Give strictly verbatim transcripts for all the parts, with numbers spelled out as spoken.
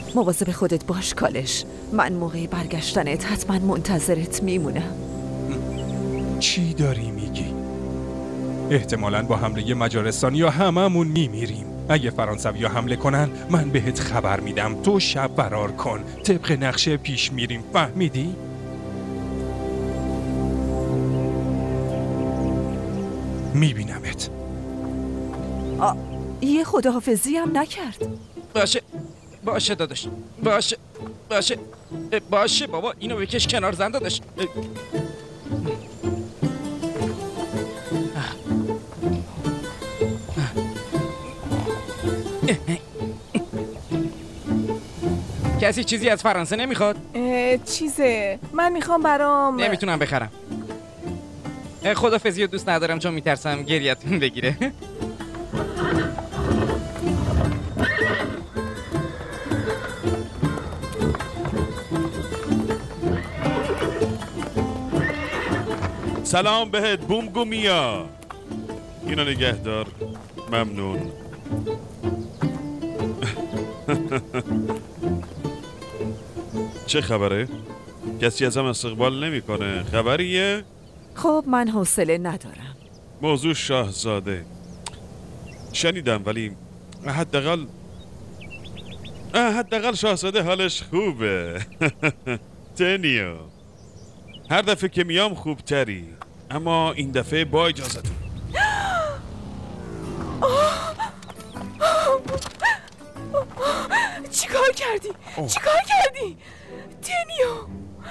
مواظب خودت باش کالش. من موقع برگشتنت حتما منتظرت میمونم. چی داری میگی؟ احتمالاً با حمله مجارستان یا هممون میمیریم. اگه فرانسوی ها حمله کنن من بهت خبر میدم، تو شب فرار کن، طبق نقشه پیش میریم، فهمیدی؟ میبینمت. یه خداحافظی هم نکرد. باشه باشه داداش، باشه باشه باشه بابا، اینو بکش کنار زن داداش. کسی چیزی از فرانسه نمیخواد؟ چیزه من میخوام برام. نمیتونم بخرم. خدافظی رو دوست ندارم چون میترسم گریتون بگیره. سلام بهت بومگومیا. اینو نگهدار. ممنون. چه خبره؟ کسی ازم استقبال نمیکنه. خبریه؟ خب من حوصله ندارم. موضوع شاهزاده شنیدم، ولی حداقل حداقل شاهزاده حالش خوبه. تنیو هر دفعه که میام خوبتری، اما این دفعه با اجازتون. چیکار کردی؟ چیکار کردی؟ تنیو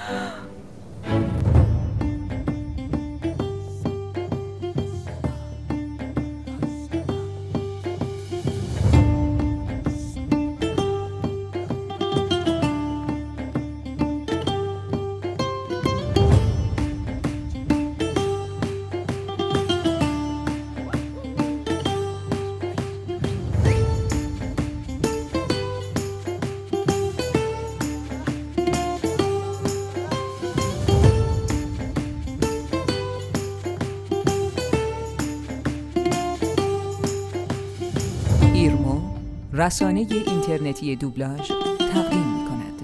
ایرمو رسانه اینترنتی دوبلاژ تقدیم می‌کند.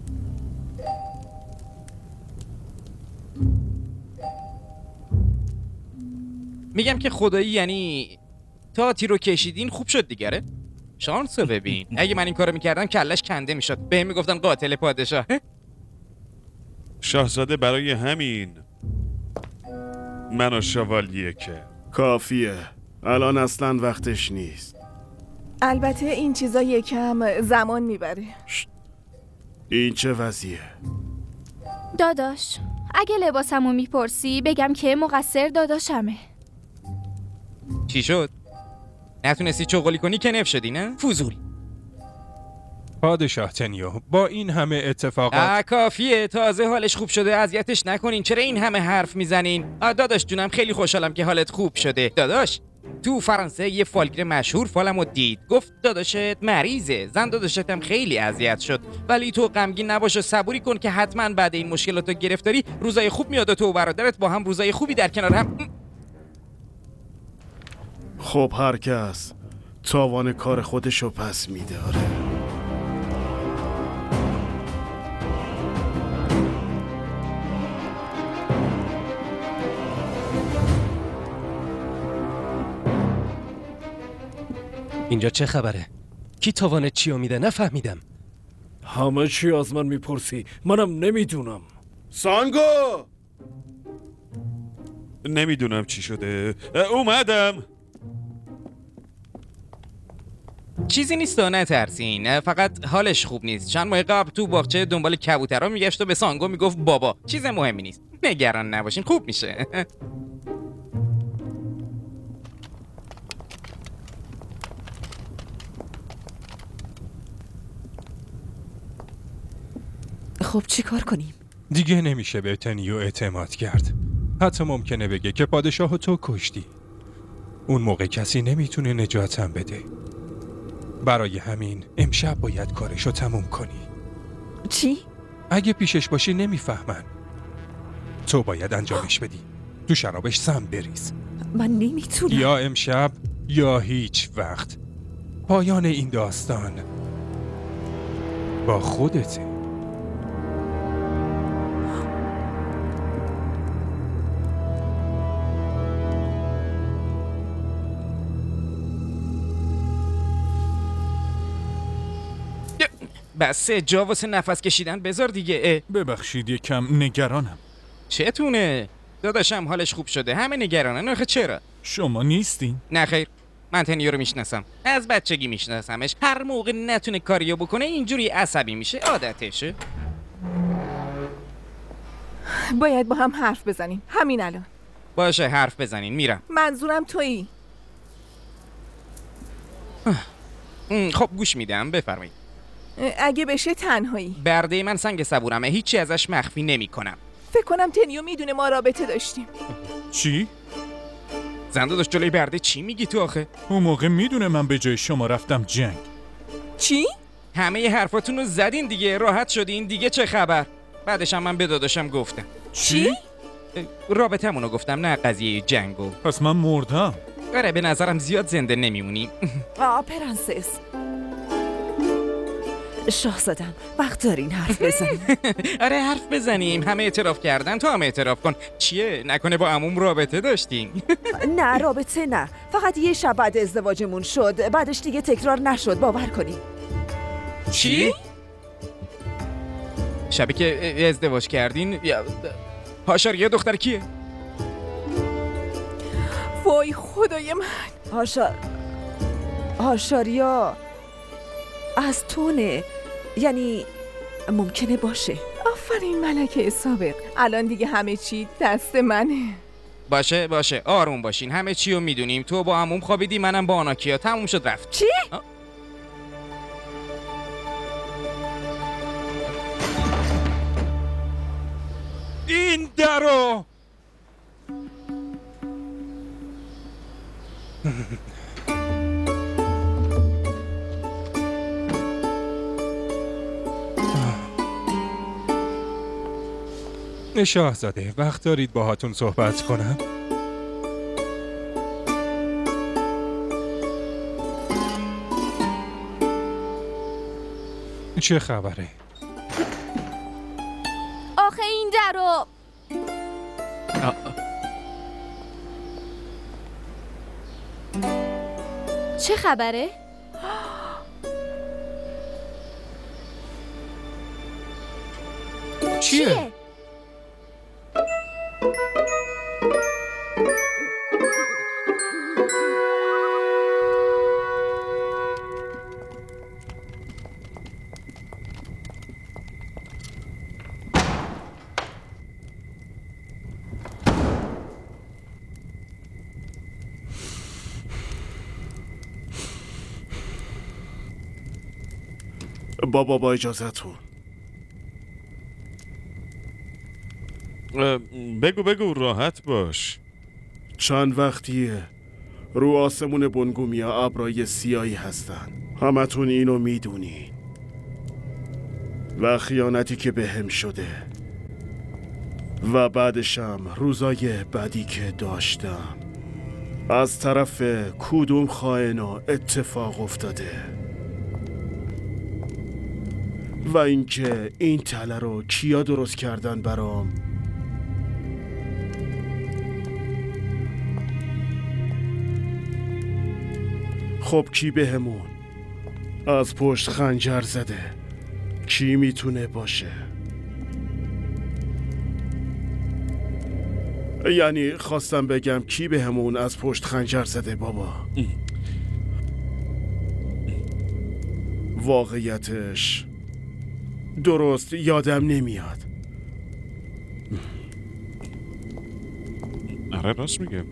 میگم که خدایی یعنی تا تیرو کشیدین خوب شد دیگره. شانسو ببین. اگه من این کارو میکردم کلش کنده میشد. بهم میگفتن قاتل پادشاه. شاهزاده برای همین منو شوالیه که کافیه. الان اصلا وقتش نیست. البته این چیزا یکم زمان میبره. این چه وضعیه؟ داداش اگه لباسمو میپرسی بگم که مقصر داداشمه. چی شد؟ نتونستی چغلی کنی که نف شدی نه؟ فوزول. پادشاه تنیو با این همه اتفاقات آه کافیه، تازه حالش خوب شده، اذیتش نکنین. چرا این همه حرف میزنین؟ آه داداش جونم خیلی خوشحالم که حالت خوب شده. داداش تو فرانسه یه فالگیر مشهور فالمو دید، گفت داداشت مریضه. زن داداشت هم خیلی اذیت شد، ولی تو غمگین نباش و صبوری کن که حتما بعد این مشکلاتو گرفتاری روزای خوب میاد و تو و برادرت با هم روزای خوبی در کنار هم. خب هر کس تاوان کار خودشو پس میده. آره اینجا چه خبره؟ کی تاوان چیو میده؟ نفهمیدم. همه چی از من میپرسی؟ منم نمیدونم. سانگو نمیدونم چی شده. اومدم. چیزی نیست و نترسین، فقط حالش خوب نیست. چند ماه قبل تو باغچه دنبال کبوترها میگشت و به سانگو میگفت بابا. چیز مهمی نیست، نگران نباشین، خوب میشه. خب چی کار کنیم؟ دیگه نمیشه به تنیو اعتماد کرد. حتی ممکنه بگه که پادشاهو تو کشتی. اون موقع کسی نمیتونه نجاتم بده. برای همین امشب باید کارشو تموم کنی. چی؟ اگه پیشش باشی نمیفهمن. تو باید انجامش بدی. تو شرابش سم بریز. من نمیتونم. یا امشب یا هیچ وقت. پایان این داستان. با خودته. بسه جا واسه نفس کشیدن بذار دیگه. اه. ببخشید یکم نگرانم. چتونه؟ داداشم حالش خوب شده، همه نگرانن. آخه چرا؟ شما نیستین؟ نه خیر، من تنیو رو میشناسم، از بچگی میشناسمش. هر موقع نتونه کاریو بکنه اینجوری عصبی میشه، عادتشه. باید با هم حرف بزنیم همین الان. باشه حرف بزنین، میرم. منظورم تویی. خب گوش میدم، بفرمایید. اگه بشه تنهایی. برده من سنگ صبورمه، هیچی ازش مخفی نمی کنم. فکر کنم تنیو میدونه ما رابطه داشتیم. چی؟ زنده داشت جلوی برده چی میگی تو آخه؟ اون موقع میدونه من به جای شما رفتم جنگ. چی؟ همه ی حرفاتون رو زدین دیگه، راحت شدین دیگه، چه خبر؟ بعدش هم من به داداشم گفتم. چی؟ رابطمونو گفتم، نه قضیه جنگو. پس من مردم. آره به نظرم زیاد زنده نمیمونیم. آه پرنسس شاهزادم، وقت دارین حرف بزنیم. آره حرف بزنیم، همه اعتراف کردن، تو هم اعتراف کن. چیه؟ نکنه با عموم رابطه داشتیم؟ نه رابطه نه، فقط یه شب بعد ازدواجمون شد، بعدش دیگه تکرار نشد، باور کنی. چی؟ شبی که ازدواج کردین؟ هاشار یه دختر کیه؟ وای خدای من. هاشار هاشاریا از تونه، یعنی ممکنه باشه. آفرین ملکه سابق، الان دیگه همه چی دست منه. باشه باشه آروم باشین، همه چی رو میدونیم. تو با عموم خوابیدی، منم با آناکیا، تموم شد رفت. چی؟ آه؟ این درو شاهزاده، وقت دارید باهاتون صحبت کنم؟ چه خبره؟ آخه این درو چه خبره؟ چیه؟ چیه؟ بابا با اجازتون. بگو بگو راحت باش. چند وقتیه رو آسمون بنگومیا ابرای سیاهی هستن، همتون اینو میدونین. و خیانتی که به هم شده و بعدشم روزای بدی که داشتم از طرف کدوم خائنا اتفاق افتاده، و اینکه این تله رو کیا درست کردن برام. خب کی بهمون از پشت خنجر زده؟ کی میتونه باشه؟ یعنی خواستم بگم کی بهمون از پشت خنجر زده بابا. واقعیتش درست یادم نمیاد. آره راست میگم.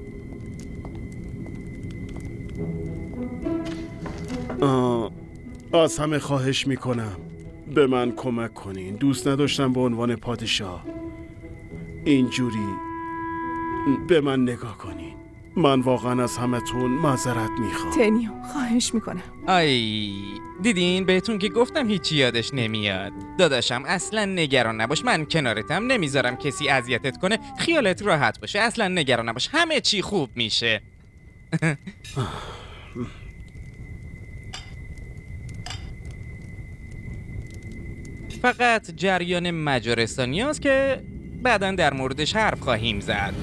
از همه خواهش میکنم به من کمک کنین. دوست نداشتم به عنوان پادشاه اینجوری به من نگاه کنین. من واقعا از همتون معذرت میخوام. تنیو خواهش میکنم. آی دیدین بهتون که گفتم هیچی یادش نمیاد. داداشم اصلا نگران نباش، من کنارتم، نمیذارم کسی اذیتت کنه، خیالت راحت باشه، اصلا نگران نباش، همه چی خوب میشه. فقط جریان مجارستانی است که بعداً در موردش حرف خواهیم زد.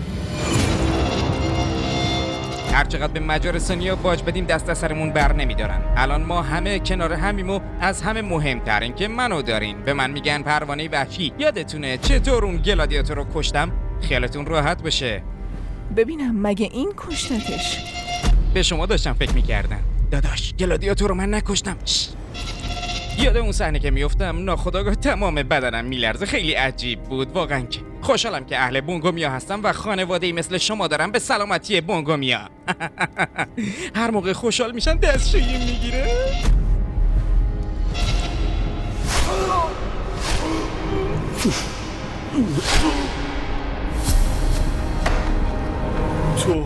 هر چقدر به مجارستانیا باج بدیم دست از سرمون بر نمیدارن. الان ما همه کنار همیم و از همه مهمتر این که منو دارین. به من میگن پروانه وحشی. یادتونه چطور اون گلادیاتور رو کشتم؟ خیالتون راحت بشه. ببینم مگه این کشتتش؟ به شما داشتم فکر میکردم. داداش گلادیاتور رو من نکشتم. شش. یاد اون صحنه که میافتم ناخودآگاه تمام بدنم میلرزه. خیلی عجیب بود واقعا. که خوشحالم که اهل بونگومیا هستم و خانواده‌ای مثل شما دارم. به سلامتی بونگومیا. هر موقع خوشحال میشن دستشویی میگیره. تو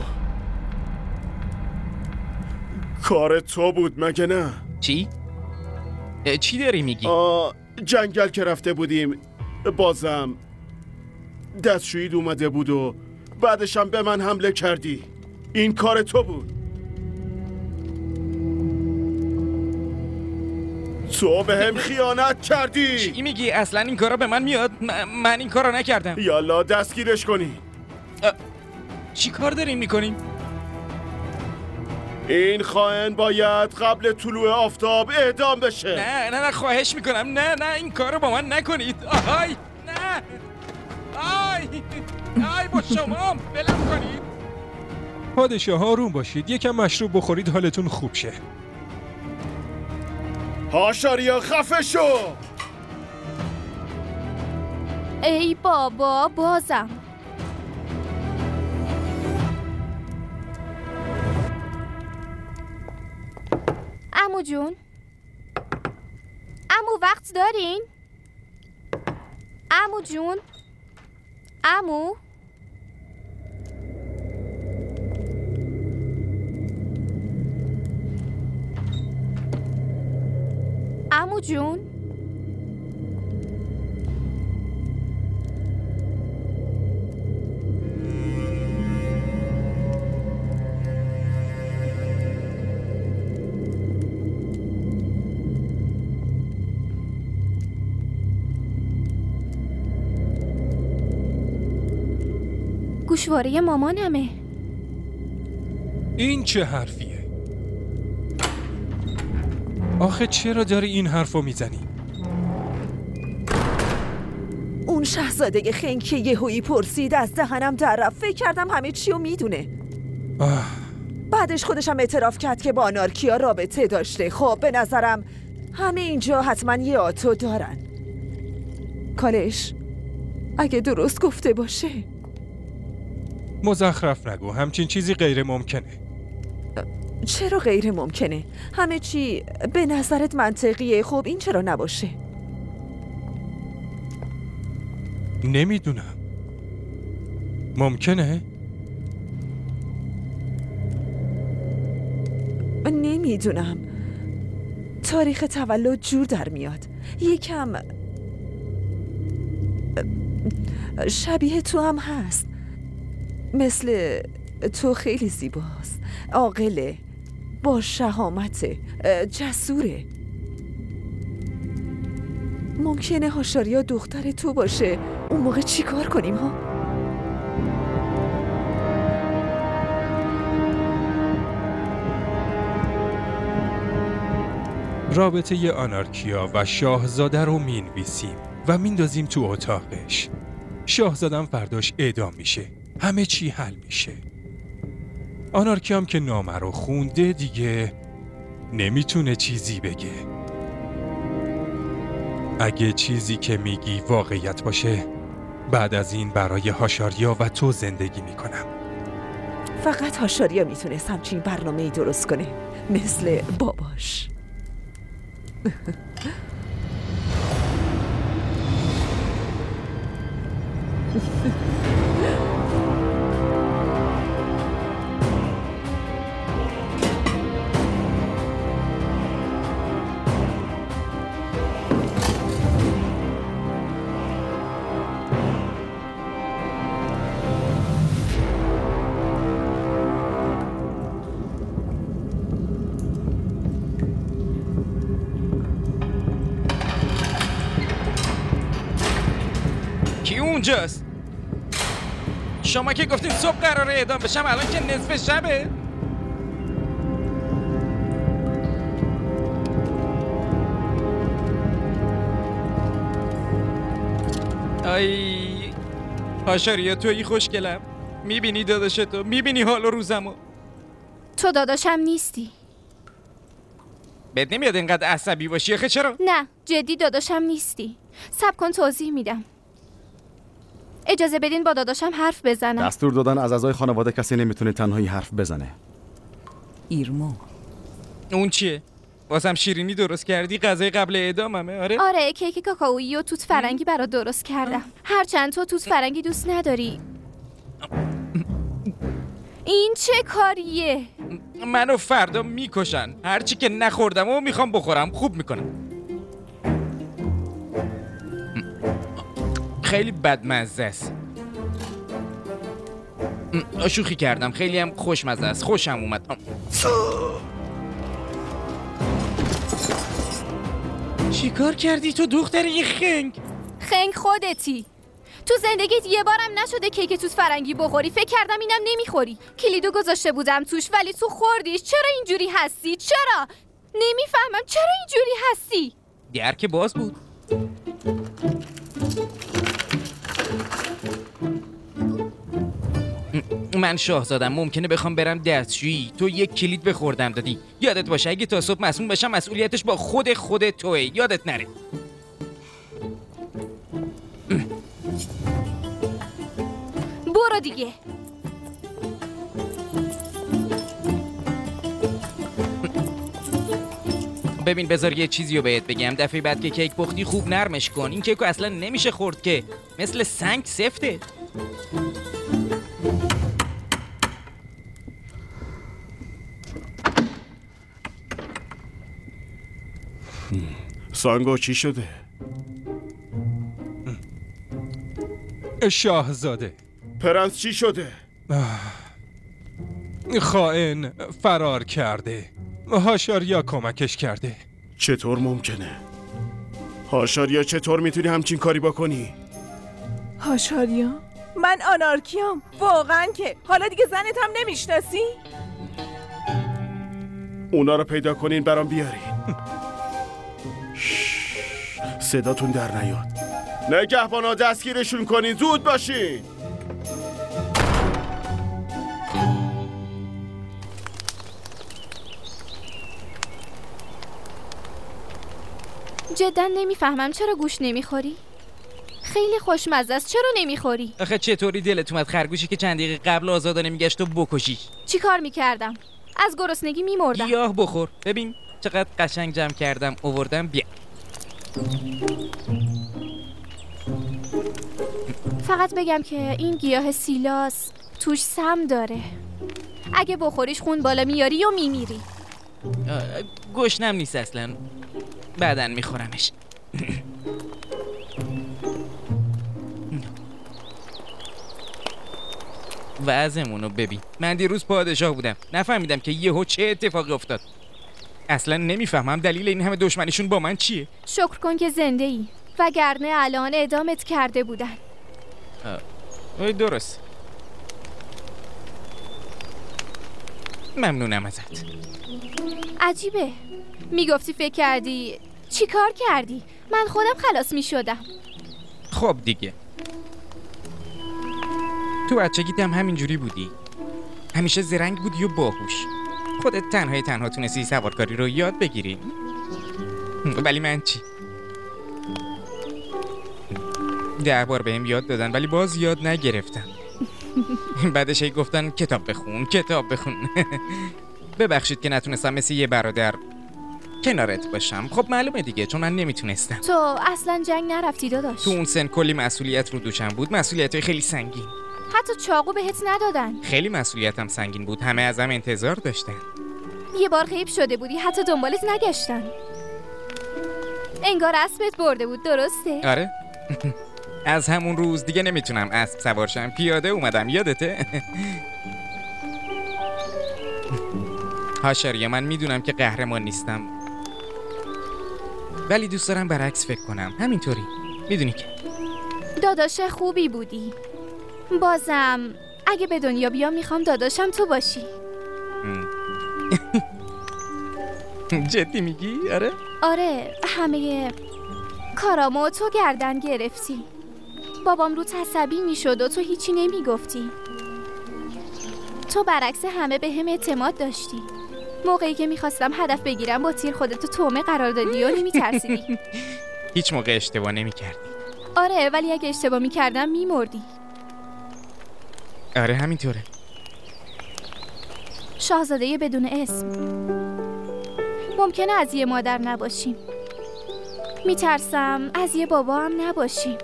کار تو بود مگه نه؟ چی؟ چی داری میگی؟ آه، جنگل که رفته بودیم بازم دستشویی اومده بود و بعدش هم به من حمله کردی. این کار تو بود. تو به هم خیانت کردی. چی میگی؟ اصلا این کارا به من میاد؟ م- من این کارا نکردم. یالا دستگیرش کنی. چی کار دارین میکنین؟ این خائن باید قبل طلوع آفتاب اعدام بشه. نه نه نه خواهش میکنم. نه نه این کارو با من نکنید. آهای نه. آی آی با شما بلم کنید. پادشاه آروم باشید. یکم مشروب بخورید حالتون خوب شه. هاشاریا خفه شو. ای بابا بازم. عمو جون، عمو وقت دارین؟ عمو جون، عمو عمو جون. گوشواره مامانمه. این چه حرفیه؟ آخه چرا داری این حرفو میزنی؟ اون شاهزاده خنگ که یهویی پرسید از دهنم در رفت. فکر کردم همه چیو میدونه. آه. بعدش خودشم اعتراف کرد که با آنارکیا رابطه داشته. خب به نظرم همه اینجا حتما یه آتو دارن. کالش اگه درست گفته باشه. مزخرف نگو. همچین چیزی غیر ممکنه. چرا غیر ممکنه؟ همه چی به نظرت منطقیه. خب این چرا نباشه؟ نمیدونم. ممکنه؟ نمیدونم. تاریخ تولد جور در میاد. یکم شبیه تو هم هست. مثل تو خیلی زیباست. عاقله، با شهامته، جسوره. ممکنه هاشاریا دختر تو باشه. اون موقع چی کار کنیم ها؟ رابطه ی آنارکیا و شاهزاده رو مینویسیم و میندازیم تو اتاقش. شاهزادم فرداش اعدام میشه. همه چی حل میشه. آنارکیا هم که نامه رو خونده دیگه نمیتونه چیزی بگه. اگه چیزی که میگی واقعیت باشه بعد از این برای هاشاریا و تو زندگی میکنم. فقط هاشاریا میتونست همچین برنامه‌ای درست کنه، مثل باباش. اونجاست. شما که گفتین صبح قراره اعدام بشم، الان که نصف شبه. آی هاشاریا تویی خوشگلم. میبینی داداشتو، میبینی حال و روزمو. تو داداشم نیستی. بهت نمیاد اینقدر عصبی باشی آخه؟ چرا؟ نه جدی داداشم نیستی. صبر کن توضیح میدم. اجازه بدین با داداشم حرف بزنم. دستور دادن از اعضای خانواده کسی نمیتونه تنهایی حرف بزنه. ایرمو. اون چیه؟ واسم شیرینی درست کردی؟ غذای قبل اعداممه؟ آره؟ آره کیک کاکائویی و توت فرنگی برات درست کردم. هرچند تو توت فرنگی دوست نداری. این چه کاریه؟ منو فردا میکشن. هرچی که نخوردم و میخوام بخورم خوب میکنم. خیلی بدمزه است. شوخی کردم، خیلی هم خوشمزه است. خوشم اومد. چی کار کردی تو دختر یه خنگ؟ خنگ خودتی. تو زندگیت یه بارم نشده کیک توت فرنگی بخوری؟ فکر کردم اینم نمیخوری. کلیدو گذاشته بودم توش ولی تو خوردیش. چرا اینجوری هستی؟ چرا؟ نمیفهمم چرا اینجوری هستی؟ در که باز بود. من شاهزادم، ممکنه بخوام برم دستشویی، تو یک کلید بخوردم دادی. یادت باشه اگه تا صبح مسئول بشم مسئولیتش با خود خود توه. یادت نره. برو دیگه. ببین بذار یه چیزی رو بهت بگم. دفعه بعد که کیک پختی خوب نرمش کن. این کیکو اصلا نمیشه خورد که، مثل سنگ سفته. سانگو چی شده؟ شاهزاده. پرنس چی شده؟ خائن فرار کرده. هاشاریا کمکش کرده. چطور ممکنه؟ هاشاریا چطور میتونی همچین کاری بکنی؟ هاشاریا؟ من آنارکیام. واقعا که حالا دیگه زنت هم نمیشناسی؟ اونا رو پیدا کنین برام بیارین. صداتون در نیاد. نگهبانا دستگیرشون کنین، زود باشین. جدا نمیفهمم چرا گوش نمیخوری؟ خیلی خوشمزه است. چرا نمیخوری؟ آخه چطوری دلت اومد خرگوشی که چند دقیقه قبل آزادانه میگشت و بکشی؟ چی کار میکردم؟ از گرسنگی میمردم. گیاه بخور. ببین چقدر قشنگ جمع کردم آوردم. بیا. فقط بگم که این گیاه سیلاس توش سم داره. اگه بخوریش خون بالا میاری و میمیری. گشنم نیست اصلا. بعدن میخورمش. وضعمونو ببین. من دیروز پادشاه بودم، نفهمیدم که یهو چه اتفاقی افتاد. اصلا نمیفهمم دلیل این همه دشمنیشون با من چیه. شکر کن که زنده ای، وگرنه الان اعدامت کرده بودن. آه درست. ممنونم ازت. عجیبه. میگفتی فکر کردی چی کار کردی؟ من خودم خلاص میشدم. خب دیگه تو بچگیت هم همینجوری بودی. همیشه زرنگ بودی و باهوش. خودت تنهای تنها تونستی سوارکاری رو یاد بگیری. ولی من چی؟ ده بار بهم یاد دادن ولی باز یاد نگرفتم. بعدش هی گفتن کتاب بخون کتاب بخون. ببخشید که نتونستم مثل یه برادر کنارت باشم. خب معلومه دیگه، چون من نمیتونستم. تو اصلا جنگ نرفتی داداش. تو اون سن کلی مسئولیت رو دوشم بود، مسئولیت‌های خیلی سنگین. حتی چاقو بهت ندادن. خیلی مسئولیتم سنگین بود، همه ازم انتظار داشتن. یه بار غیب شده بودی، حتی دنبالت نگشتن. انگار اسبت برده بود، درسته؟ آره. از همون روز دیگه نمیتونم اسب سوار شم، پیاده اومدم. یادته؟ هاشاریا، من میدونم که قهرمان نیستم، ولی دوست دارم برعکس فکر کنم. همینطوری میدونی که داداش خوبی بودی. بازم اگه به دنیا بیام میخوام داداشم تو باشی. جدی میگی؟ آره؟ آره، همه کارامو تو گردن گرفتی. بابام رو عصبی میشد و تو هیچی نمیگفتی. تو برعکس همه به هم اعتماد داشتی. موقعی که میخواستم هدف بگیرم با تیر خودتو تومه قرار دادی و نمیترسیدی. هیچ موقع اشتباه نمیکردی. آره، ولی اگه اشتباه میکردم میمردی. آره همینطوره. شاهزاده بدون اسم. ممکنه از یه مادر نباشیم. میترسم از یه بابا هم نباشیم.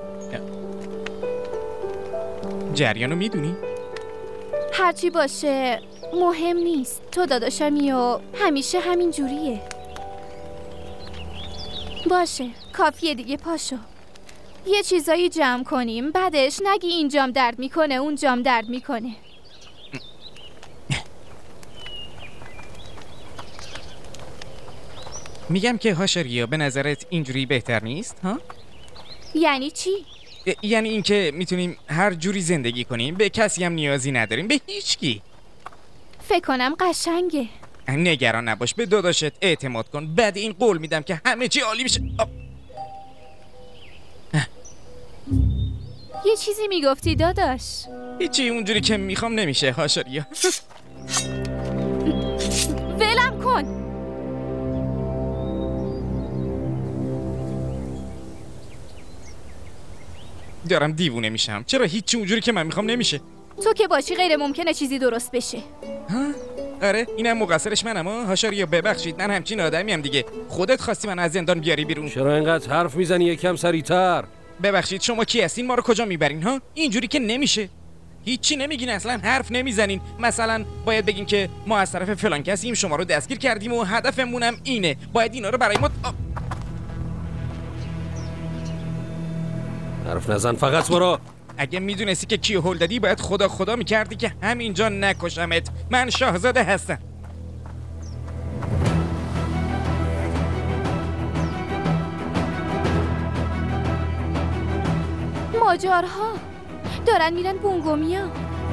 جریانو میدونی؟ هرچی باشه مهم نیست. تو داداشمی و همیشه همین جوریه. باشه، کافیه دیگه، پاشو. یه چیزایی جمع کنیم، بعدش نگی اینجام درد میکنه اونجام درد میکنه. میگم که هاشاریا به نظرت اینجوری بهتر نیست ها؟ یعنی چی؟ یعنی اینکه میتونیم هر جوری زندگی کنیم، به کسی هم نیازی نداریم، به هیچکی. فکر کنم قشنگه. نگران نباش، به داداشت اعتماد کن. بعد این قول میدم که همه چی عالی میشه. یه چیزی میگفتی داداش؟ هیچی، اونجوری که میخوام نمیشه هاشاریا. ولم کن. دارم دیوونه میشم. چرا هیچی اونجوری که من میخوام نمیشه؟ تو که باشی غیر ممکنه چیزی درست بشه. ها؟ آره، اینم مقصرش منم ها. هاشاریا ببخشید، من همچین آدمیم دیگه. خودت خواستی من از زندان بیاری بیرون. چرا اینقدر حرف میزنی؟ یکم سریعتر. ببخشید، شما کی هستین؟ ما رو کجا میبرین ها؟ اینجوری که نمیشه. هیچی نمیگین، اصلا حرف نمیزنین. مثلا باید بگین که ما از طرف فلان کسیم، شما رو دستگیر کردیم و هدفمونم اینه. باید اینا رو برای ما آ... حرف نزن، فقط برو. اگه میدونستی که کیو هول دادی، باید خدا خدا میکردی که همینجا نکشمت. من شاهزاده هستم. ماجرها دارن میرن بونگومیا.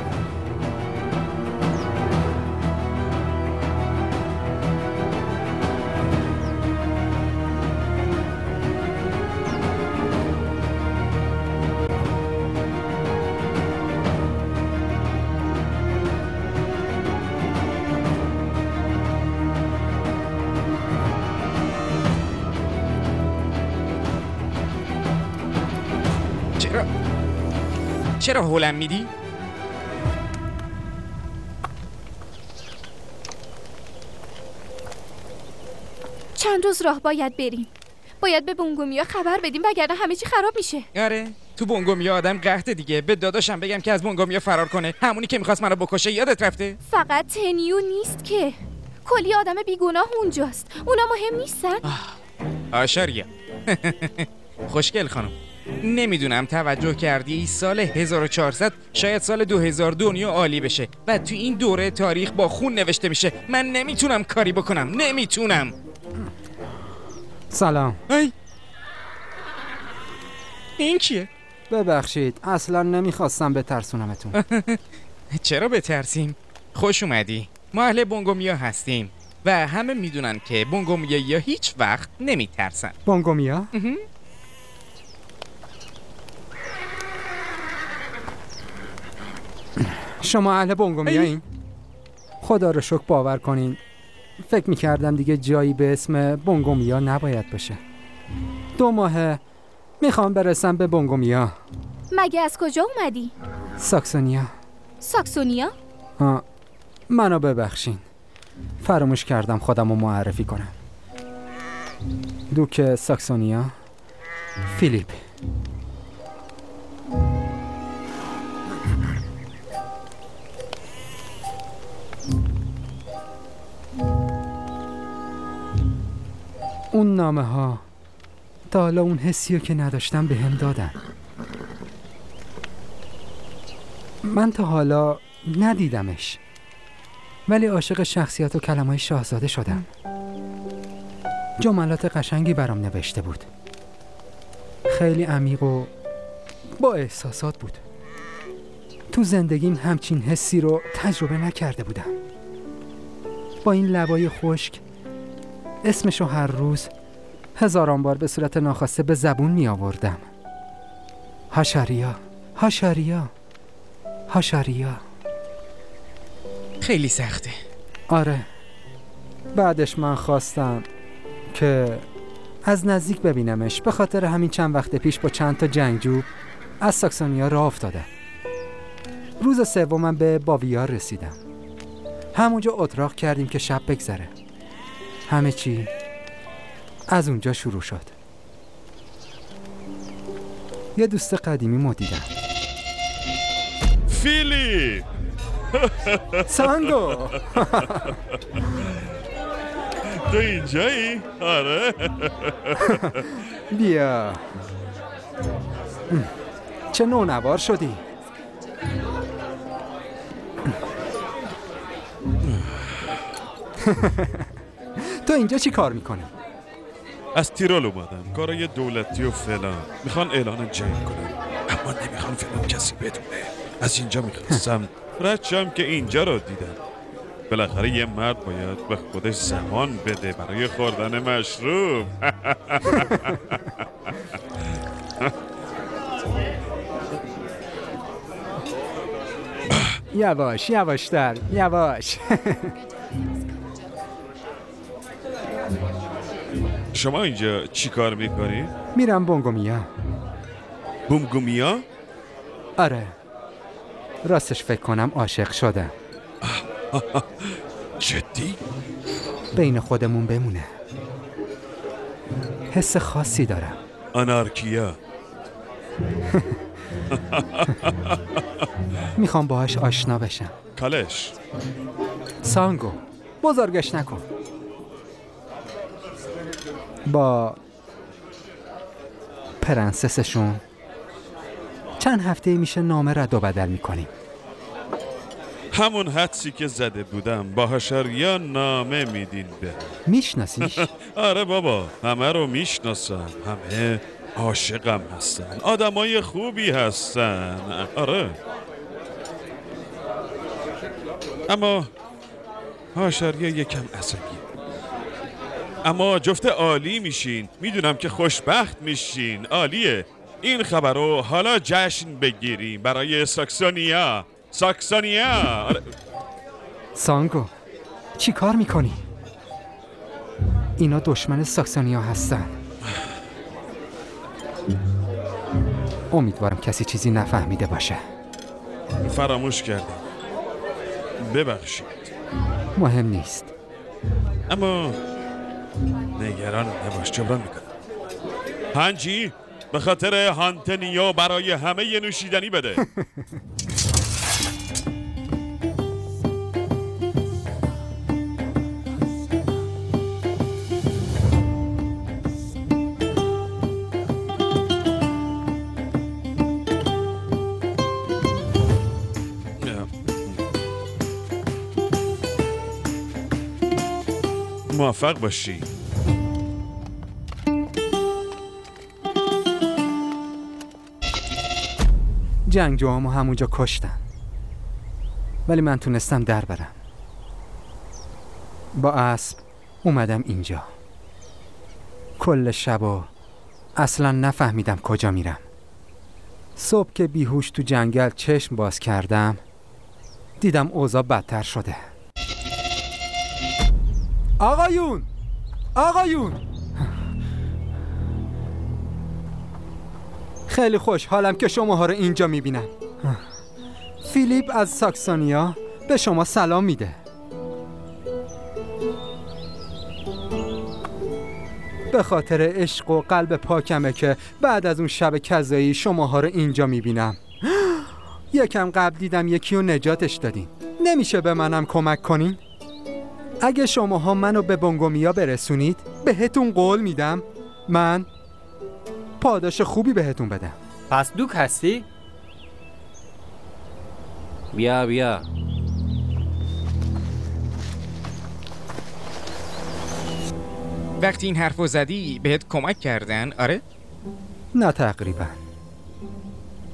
چرا؟ چرا هولم میدی؟ چند روز راه باید بریم. باید به بونگومیا خبر بدیم وگرنه همه چی خراب میشه. آره، تو بونگومیا آدم قحطه دیگه. به داداشم بگم که از بونگومیا فرار کنه، همونی که میخواست منو بکشه. یادت رفته؟ فقط تنیو نیست که، کلی آدم بیگناه اونجاست. اونا مهم نیستن. هاشاریا. خوشگل خانم، نمیدونم توجه کردی سال هزار و چهارصد شاید سال دو هزار دنیا عالی بشه و تو این دوره تاریخ با خون نوشته میشه. من نمیتونم کاری بکنم، نمیتونم. سلام. ای این کیه؟ ببخشید، اصلا نمیخواستم بترسونمتون. چرا بترسیم؟ خوش اومدی. ما اهل بونگومیا هستیم و همه میدونن که بونگومیا هیچ وقت نمیترسن. بونگومیا؟ شما اهل بونگومیا این؟ خدا رو شکر باور کنین فکر میکردم دیگه جایی به اسم بونگومیا نباید باشه. دو ماهه میخوام برسم به بونگومیا. مگه از کجا اومدی؟ ساکسونیا. ساکسونیا؟ آه. منو ببخشین، فراموش کردم خودم رو معرفی کنم. دوک ساکسونیا، فیلیپ. اون نامه ها تا حالا اون حسیو که نداشتم به هم دادن. من تا حالا ندیدمش ولی عاشق شخصیت و کلمه‌های شاهزاده شدم. جملات قشنگی برام نوشته بود، خیلی عمیق و با احساسات بود. تو زندگیم همچین حسی رو تجربه نکرده بودم. با این لبای خشک اسمشو هر روز هزاران بار به صورت ناخواسته به زبون می آوردم. هاشاریا، هاشاریا، هاشاریا. خیلی سخته. آره. بعدش من خواستم که از نزدیک ببینمش. به خاطر همین چند وقت پیش با چند تا جنگجو از ساکسونیا راه افتادم. روز سومم به باویار رسیدم. همونجا اتراق کردیم که شب بگذره. همه چی از اونجا شروع شد. یه دوست قدیمی ما دیدم. فیلی سانگو تو اینجایی؟ آره بیا. چه نونوار شدی؟ تو اینجا چی کار میکنی؟ از تیرول اومدم، کارای دولتی و فلان. میخوان اعلان جنگ کنن اما نمیخوان فلان کسی بدونه. از اینجا میخواستم رچم که اینجا رو دیدم. بالاخره یه مرد باید به خودش زمان بده برای خوردن مشروب. یواش یواشتر یواش. شما اینجا چی کار میکنی؟ میرم بونگومیا. بونگومیا؟ آره، راستش فکر کنم عاشق شدم. جدی؟ بین خودمون بمونه. حس خاصی دارم. آنارکیا. میخوام باهاش آشنا بشم. کالش سانگو بزرگش نکن. با پرنسسشون چند هفته میشه نامه رد و بدل میکنیم. همون حدسی که زده بودم، با هاشاریا نامه میدین به. میشناسیش؟ آره بابا، همه رو میشناسم. همه عاشقم هستن، آدمای خوبی هستن. آره، اما هاشاریا یکم عصبیه. اما جفت عالی میشین. میدونم که خوشبخت میشین. عالیه. این خبر رو حالا جشن بگیریم برای ساکسونیا. ساکسونیا. آره. سانگو چی کار میکنی؟ اینا دشمن ساکسونیا هستن. امیدوارم کسی چیزی نفهمیده باشه. فراموش کردم، ببخشید. مهم نیست. اما نگران نباش، جبران میکنم. هنجی به خاطر هانتنیو برای همه یه نوشیدنی بده. موفق باشی. جنگجوامو همونجا کشتن، ولی من تونستم در برم. با اسب اومدم اینجا. کل شبو اصلا نفهمیدم کجا میرم. صبح که بیهوش تو جنگل چشم باز کردم، دیدم اوضاع بدتر شده. آقایون! آقایون! خیلی خوشحالم که شماها رو اینجا میبینم. فیلیپ از ساکسونیا به شما سلام میده. به خاطر عشق و قلب پاکمه که بعد از اون شب کذایی شماها رو اینجا میبینم. یکم قبل دیدم یکی رو نجاتش دادین. نمیشه به منم کمک کنین؟ اگه شماها منو به بونگومیا برسونید، بهتون قول میدم من پاداش خوبی بهتون بدم. پس دوک هستی؟ بیا بیا. وقتی این حرفو زدی بهت کمک کردن؟ آره؟ نه تقریبا.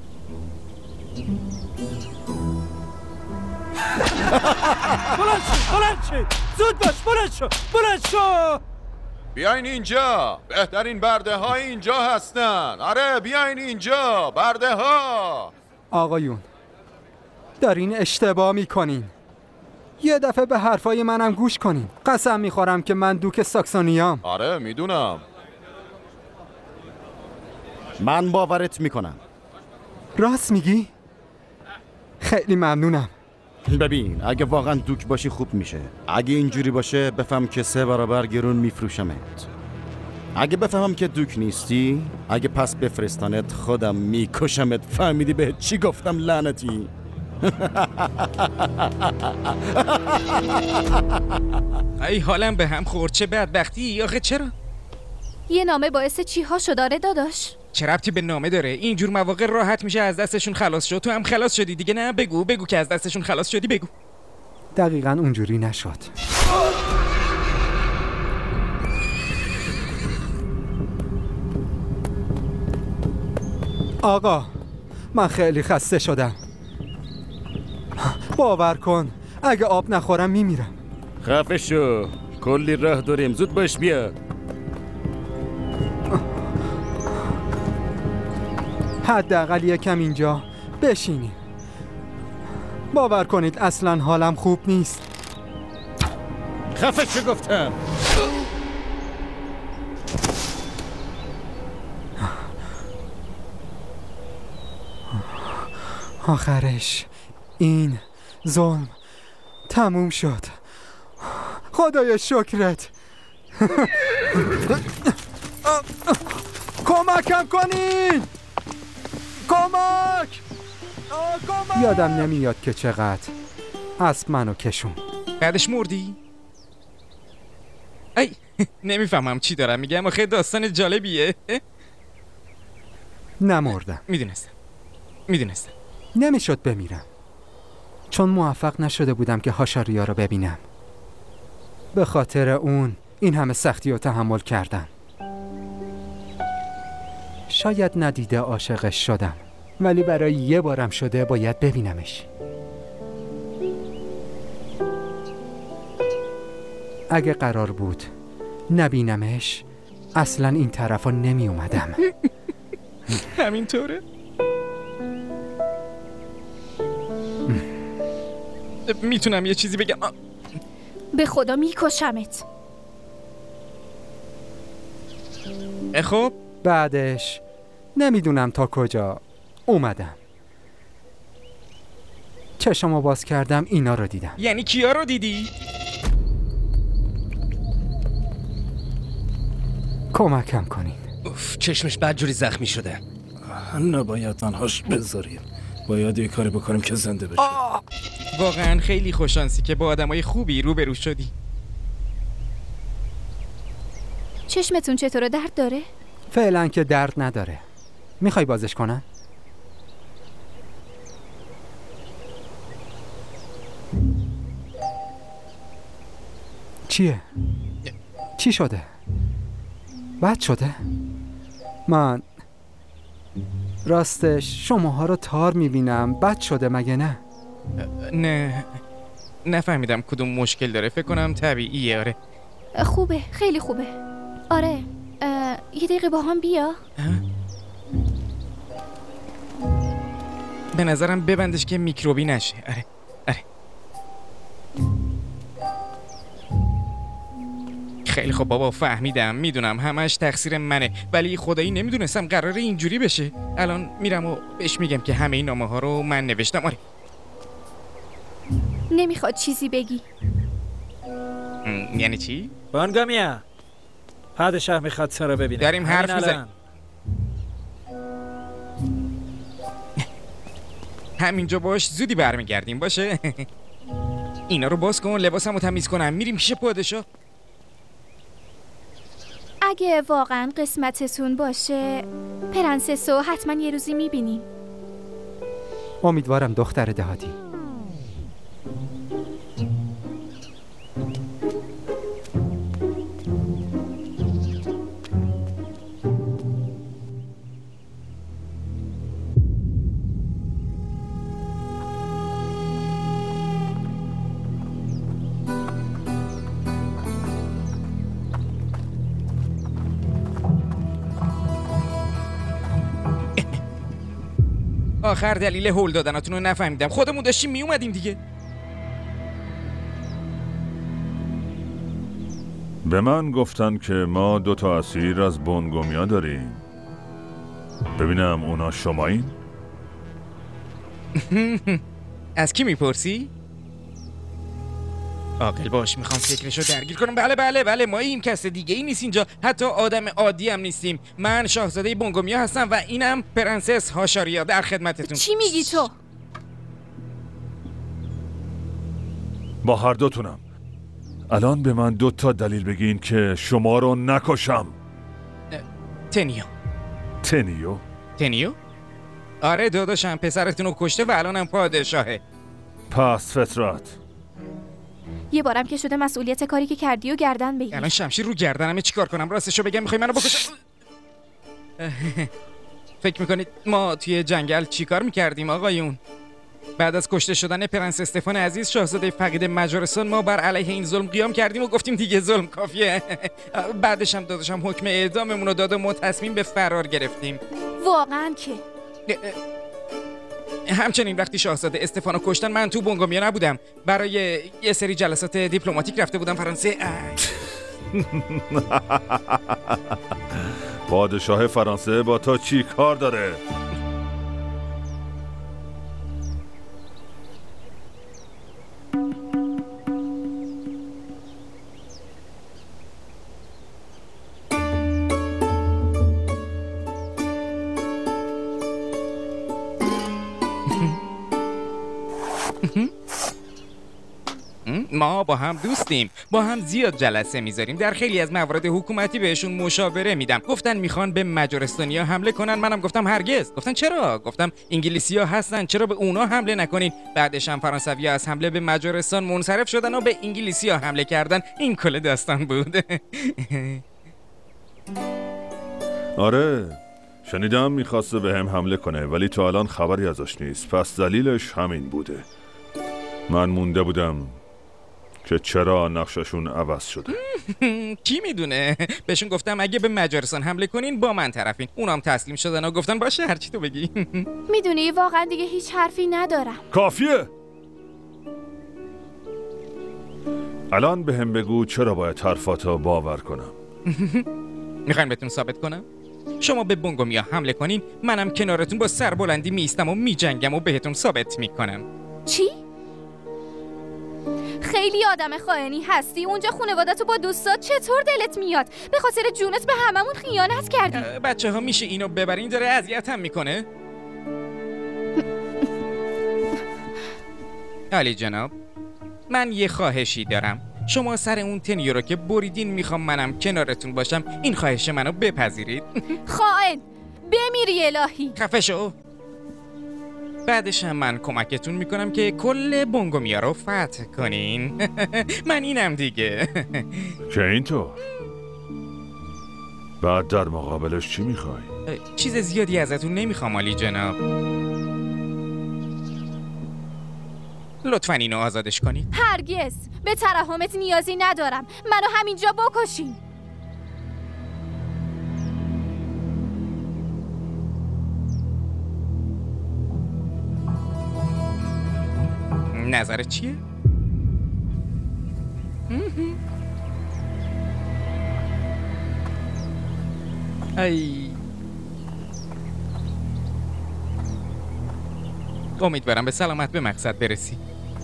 بلند شو بلند شو زود باش بلند شو بلند شو بیاین اینجا، بهترین برده ها اینجا هستن. آره بیاین اینجا برده ها. آقایون دارین اشتباه میکنین. یه دفعه به حرفای منم گوش کنین. قسم میخورم که من دوک ساکسونیام. آره میدونم. من باورت میکنم. راست میگی؟ خیلی ممنونم. ببین اگه واقعا دوک باشی خوب میشه. اگه اینجوری باشه بفهم که سه برابر گرون میفروشمت. اگه بفهمم که دوک نیستی، اگه پس بفرستانت خودم میکشمت. فهمیدی به چی گفتم لعنتی؟ ای حالم به هم خورد. چه بدبختی. آخه چرا؟ یه نامه باعث چی ها شد داره داداش؟ چه ربطی به نامه داره؟ اینجور مواقع راحت میشه از دستشون خلاص شد. تو هم خلاص شدی دیگه. نه بگو بگو که از دستشون خلاص شدی. بگو. دقیقاً اونجوری نشد. آقا من خیلی خسته شدم. باور کن اگه آب نخورم میمیرم. خفه شو، کلی راه داریم. زود باش بیا. حداقل یکم اینجا بشینیم. باور کنید اصلا حالم خوب نیست. خفه شو گفتم. آخرش این ظلم تموم شد. خدای شکرت. کمکم کنین. کمک. کمک. یادم نمیاد که چقدر اسب منو کشون. بعدش مردی؟ ای نمیفهمم چی دارم میگم. آخه داستان جالبیه. نمردم. میدونستم میدونستم نمیشد بمیرم، چون موفق نشده بودم که هاشاریا رو ببینم. به خاطر اون این همه سختی رو تحمل کردم. شاید ندیده عاشقش شدم، ولی برای یه بارم شده باید ببینمش. اگه قرار بود نبینمش اصلا این طرفا نمی اومدم. همینطوره؟ میتونم یه چیزی بگم؟ به خدا میکشمت. خب بعدش نمیدونم تا کجا اومدم. چشمو باز کردم اینا رو دیدم. یعنی کیا رو دیدی؟ کمکم کنین. اوف چشمش بدجوری زخمی شده. نباید تنهاش بذاریم. باید یه کاری بکنیم که زنده بشه. واقعا خیلی خوشانسی که با آدمای خوبی روبرو شدی. چشمتون چطوره؟ درد داره؟ فعلا که درد نداره. میخوای بازش کنم؟ چیه؟ چی شده؟ بد شده؟ من راستش شماها رو تار میبینم. بد شده مگه نه؟ نه نفهمیدم کدوم مشکل داره. فکر کنم طبیعیه. آره خوبه، خیلی خوبه. آره یه دقیقه با هم بیا. به نظرم ببندش که میکروبی نشه. آره آره خیلی خب بابا فهمیدم. میدونم همش تقصیر منه، ولی خدایی نمیدونستم قراره اینجوری بشه. الان میرم و بهش میگم که همه این نامه ها رو من نوشتم. آره نمیخواد چیزی بگی. یعنی چی؟ بانگامیا پادشاه میخواد تو رو ببینه. داریم حرف میزنیم. همینجا باش، زودی برمیگردیم. باشه اینا رو باز کن، لباسمو تمیز کنم، میریم پیش پادشاه. اگه واقعا قسمتتون باشه پرنسسو حتما یه روزی میبینیم. امیدوارم دختر دهاتی. آخر دلیل هول دادناتون رو نفهمیدم. خودمون داشتیم می اومدیم دیگه. به من گفتن که ما دو تا اسیر از بونگومیا داریم. ببینم اونا شمایین؟ از کی میپرسی؟ عاقل باش، میخوام فکرشو درگیر کنم. بله بله بله ما این کس دیگه ای نیست اینجا، حتی آدم عادی هم نیستیم. من شاهزاده بونگومیا هستم و اینم پرنسس هاشاریا در خدمتتون. چی میگی تو؟ با هر دوتونم. الان به من دو تا دلیل بگین که شما رو نکشم. تنیو. تنیو؟ تنیو؟ آره داداشم پسرتون رو کشته و الانم پادشاهه. پس فطرت یه بارم که شده مسئولیت کاری که کردی و گردن بگیر. الان شمشیر رو گردنمه چیکار کنم؟ راستشو بگم میخوای منو بکشم؟ فکر میکنید ما توی جنگل چیکار میکردیم آقایون؟ بعد از کشته شدن پرنس استفان عزیز شاهزاده فقید مجارستان ما بر علیه این ظلم قیام کردیم و گفتیم دیگه ظلم کافیه. بعدش هم داداشم حکم اعداممون رو داد و ما تصمیم به فرار گرفتیم. واقعا که همچنین وقتی شاهزاده استفانو کشتن من تو بونگومیا نبودم، برای یه سری جلسات دیپلماتیک رفته بودم فرانسه. پادشاه فرانسه با تو چی کار داره؟ ما با هم دوستیم، با هم زیاد جلسه میذاریم. در خیلی از موارد حکومتی بهشون مشاوره میدم. گفتن میخوان به مجارستانیا حمله کنن، منم گفتم هرگز. گفتن چرا؟ گفتم انگلیسی‌ها هستن، چرا به اونا حمله نکنین؟ بعدش هم فرانسوی‌ها از حمله به مجارستان منصرف شدن و به انگلیسی‌ها حمله کردن. این کل داستان بود. آره شنیدم میخواسته به هم حمله کنه ولی تا الان خبری ازش نیست. پس دلیلش همین بوده. من مونده بودم که چرا نقششون عوض شده. کی میدونه؟ بهشون گفتم اگه به مجارستان حمله کنین با من طرفین. اونام تسلیم شدن و گفتن باشه هرچی تو بگی. میدونی واقعا دیگه هیچ حرفی ندارم. کافیه. الان به هم بگو چرا باید حرفاتو باور کنم. میخواین بهتون ثابت کنم؟ شما به بونگومیا حمله کنین، منم کنارتون با سربلندی میستم و میجنگم و بهتون ثابت میکنم. چی؟ خیلی آدم خائنی هستی. اونجا خانواده‌تو با دوستات چطور دلت میاد؟ به خاطر جونت به هممون خیانت کردی. بچه ها میشه اینو ببرین، داره اذیتم میکنه. علی جناب من یه خواهشی دارم. شما سر اون تنیو رو که بریدین میخوام منم کنارتون باشم. این خواهش منو بپذیرید. خائن بمیری الهی. خفه شو. بعدش هم من کمکتون میکنم که کل بونگومیا رو فتح کنین. من اینم دیگه. که اینطور؟ بعد در مقابلش چی میخوای؟ چیز زیادی ازتون نمیخوام عالی جناب. لطفاً اینو آزادش کنید. هرگز. به ترحمت نیازی ندارم. منو همینجا بکشین. نظرت چیه؟ ای امیدوارم به سلامت به مقصد برسی.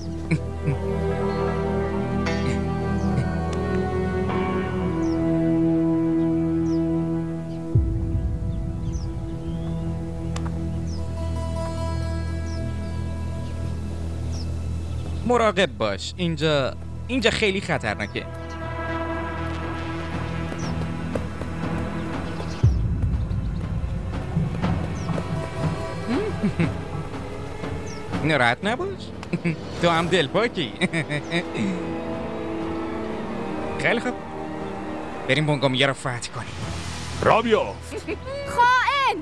مراقب باش، اینجا اینجا خیلی خطرناکه. ناراحت نباش. تو هم دلپاکی. خیلی خوب بریم بونگومیا رو فتح کنیم. را بیا. خائن.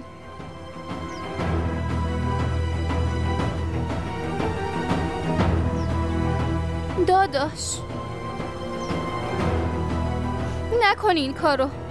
داداش نکن این کارو.